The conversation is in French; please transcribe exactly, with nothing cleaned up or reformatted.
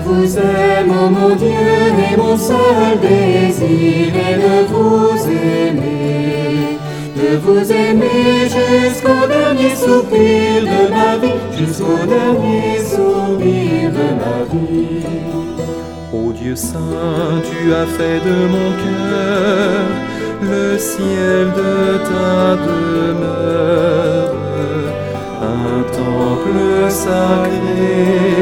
vous aime, ô mon Dieu, et mon seul désir est de vous aimer, de vous aimer jusqu'au dernier soupir de ma vie, jusqu'au dernier soupir de ma vie. Ô Dieu saint, tu as fait de mon cœur le ciel de ta demeure, un temple sacré